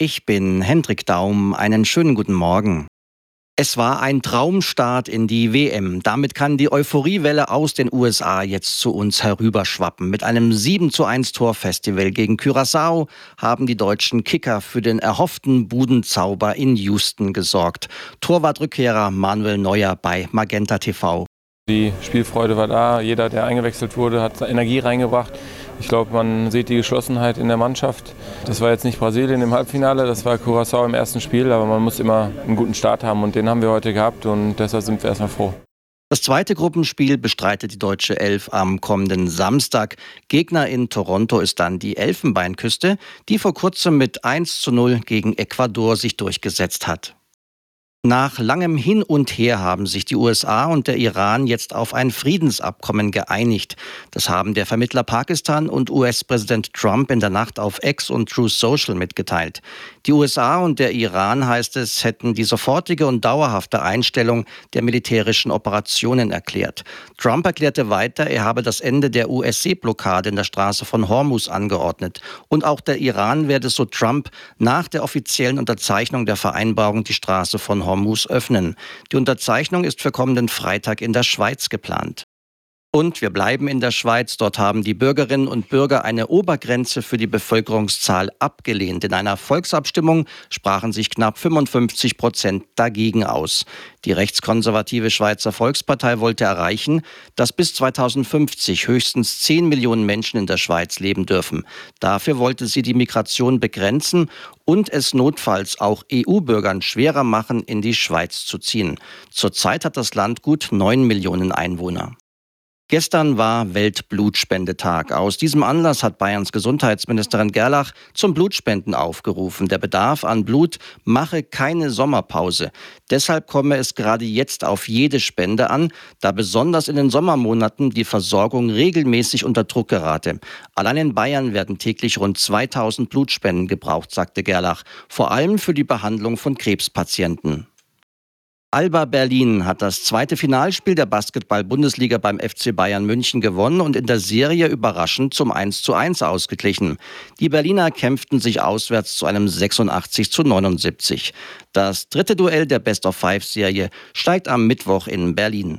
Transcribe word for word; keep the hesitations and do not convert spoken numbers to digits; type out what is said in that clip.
Ich bin Hendrik Daum. Einen schönen guten Morgen. Es war ein Traumstart in die W M. Damit kann die Euphoriewelle aus den U S A jetzt zu uns herüberschwappen. Mit einem sieben zu eins Torfestival gegen Curaçao haben die deutschen Kicker für den erhofften Budenzauber in Houston gesorgt. Torwartrückkehrer Manuel Neuer bei Magenta T V. Die Spielfreude war da, jeder, der eingewechselt wurde, hat Energie reingebracht. Ich glaube, man sieht die Geschlossenheit in der Mannschaft. Das war jetzt nicht Brasilien im Halbfinale, das war Curaçao im ersten Spiel, aber man muss immer einen guten Start haben und den haben wir heute gehabt und deshalb sind wir erstmal froh. Das zweite Gruppenspiel bestreitet die deutsche Elf am kommenden Samstag. Gegner in Toronto ist dann die Elfenbeinküste, die vor kurzem mit eins zu null gegen Ecuador sich durchgesetzt hat. Nach langem Hin und Her haben sich die U S A und der Iran jetzt auf ein Friedensabkommen geeinigt. Das haben der Vermittler Pakistan und U S-Präsident Trump in der Nacht auf X und Truth Social mitgeteilt. Die U S A und der Iran, heißt es, hätten die sofortige und dauerhafte Einstellung der militärischen Operationen erklärt. Trump erklärte weiter, er habe das Ende der U S-Seeblockade in der Straße von Hormuz angeordnet. Und auch der Iran werde, so Trump, nach der offiziellen Unterzeichnung der Vereinbarung die Straße von Hormuz Hormuz öffnen. Die Unterzeichnung ist für kommenden Freitag in der Schweiz geplant. Und wir bleiben in der Schweiz. Dort haben die Bürgerinnen und Bürger eine Obergrenze für die Bevölkerungszahl abgelehnt. In einer Volksabstimmung sprachen sich knapp fünfundfünfzig Prozent dagegen aus. Die rechtskonservative Schweizer Volkspartei wollte erreichen, dass bis zweitausendfünfzig höchstens zehn Millionen Menschen in der Schweiz leben dürfen. Dafür wollte sie die Migration begrenzen und es notfalls auch E U-Bürgern schwerer machen, in die Schweiz zu ziehen. Zurzeit hat das Land gut neun Millionen Einwohner. Gestern war Weltblutspendetag. Aus diesem Anlass hat Bayerns Gesundheitsministerin Gerlach zum Blutspenden aufgerufen. Der Bedarf an Blut mache keine Sommerpause. Deshalb komme es gerade jetzt auf jede Spende an, da besonders in den Sommermonaten die Versorgung regelmäßig unter Druck gerate. Allein in Bayern werden täglich rund zweitausend Blutspenden gebraucht, sagte Gerlach, vor allem für die Behandlung von Krebspatienten. Alba Berlin hat das zweite Finalspiel der Basketball-Bundesliga beim F C Bayern München gewonnen und in der Serie überraschend zum eins zu eins ausgeglichen. Die Berliner kämpften sich auswärts zu einem sechsundachtzig zu neunundsiebzig. Das dritte Duell der Best-of-Five-Serie steigt am Mittwoch in Berlin.